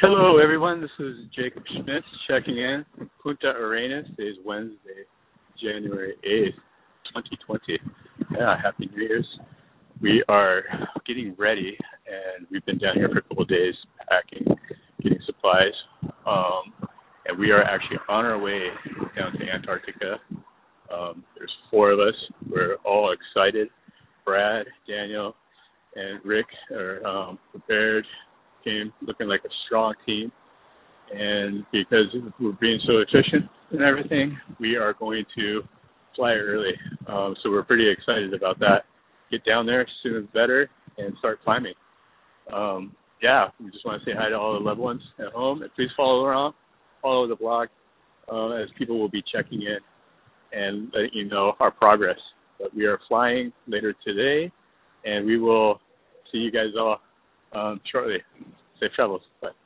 Hello, everyone. This is Jacob Schmitz checking in from Punta Arenas. Today is Wednesday, January 8th, 2020. Yeah, Happy New Year's. We are getting ready, and we've been down here for a couple of days packing, getting supplies, and we are actually on our way down to Antarctica. There's four of us. We're all excited. Brad, Daniel, and Rick are prepared. Team looking like a strong team, and because we're being so efficient and everything, we are going to fly early. So we're pretty excited about that. Get down there sooner the better and start climbing. We just want to say hi to all the loved ones at home, and please follow the blog as people will be checking in and letting you know our progress. But we are flying later today, and we will see you guys all shortly. Safe travels. Bye.